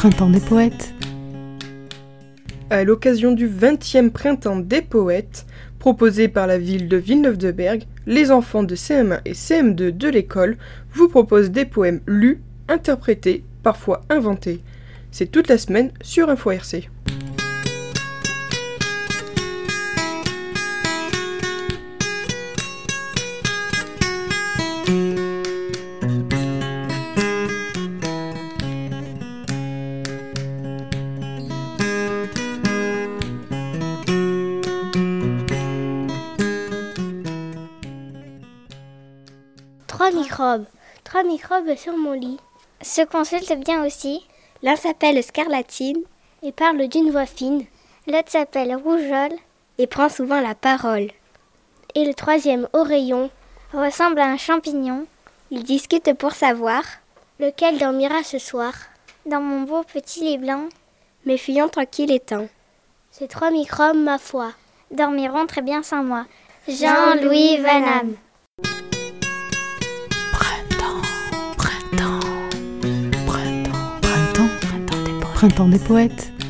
Printemps des poètes. À l'occasion du 20e Printemps des poètes, proposé par la ville de Villeneuve-de-Berg, les enfants de CM1 et CM2 de l'école vous proposent des poèmes lus, interprétés, parfois inventés. C'est toute la semaine sur Info RC. Trois microbes sur mon lit. Se consultent bien aussi. L'un s'appelle Scarlatine et parle d'une voix fine. L'autre s'appelle Rougeole et prend souvent la parole. Et le troisième, Oreillon, ressemble à un champignon. Il discute pour savoir lequel dormira ce soir. Dans mon beau petit lit blanc, mes fuyons tranquilles étant. Ces trois microbes, ma foi, dormiront très bien sans moi. Jean-Louis Vanham. Printemps des poètes.